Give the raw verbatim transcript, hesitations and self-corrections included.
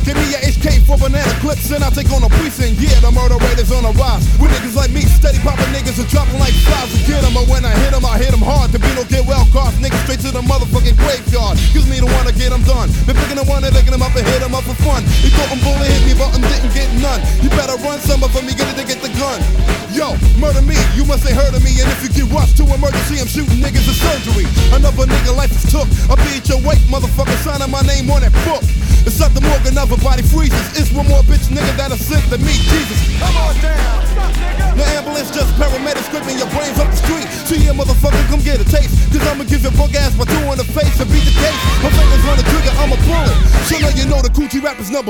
Give me your H K for banana clips and I'll take on a precinct. Yeah, the murder rate is on a rise. With niggas like me, steady popping niggas and dropping like flies to get them. And when I hit them, I hit them hard. To be no get well cost. Niggas straight to the motherfucking graveyard. Cause me the one to get them done. Been picking the one and licking them up and hit them up for fun. He thought I'm bullet hit me, but I'm didn't get none. You better run some of them, you get it to get the gun. Yo, murder me, you must ain't heard of me. And if you get rushed to emergency, I'm shooting niggas in surgery. Another nigga life is took. I'll be at your wake, motherfucker, signing my name on that book. It's up the morgue, another body freezes. It's one more bitch nigga that'll sit to meet Jesus. Come on down, the ambulance just paramedics scraping your brains up the street. See here, motherfucker, come get a taste. Cause I'ma give your punk ass my two in the face and beat the case. My fingers on the trigger, I'ma pull it. So now you know the coochie rapper's number